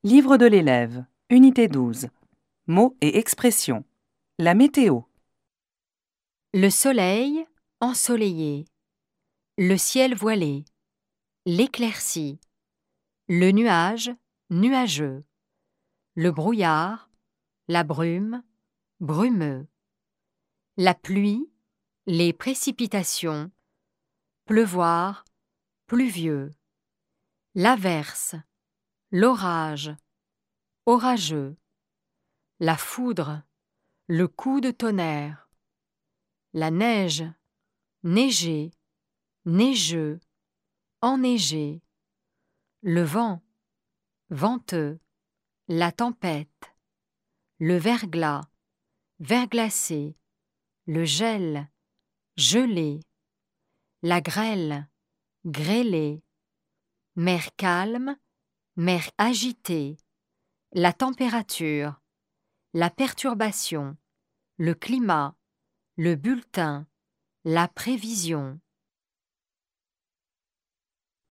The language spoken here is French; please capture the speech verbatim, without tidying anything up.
Livre de l'élève, Unité douze. Mots et expressions. La météo. Le soleil ensoleillé, le ciel voilé, l'éclaircie, le nuage nuageux, le brouillard, la brume, brumeux, la pluie, les précipitations, pleuvoir, pluvieux, l'averse, l'orage, orageux, la foudre, le coup de tonnerre, la neige, neiger, neigeux, enneigé, le vent, venteux, la tempête, le verglas, verglacé, le gel, gelé, la grêle, grêlé, mer calme, mer agitée, la température, la perturbation, le climat, le bulletin, la prévision.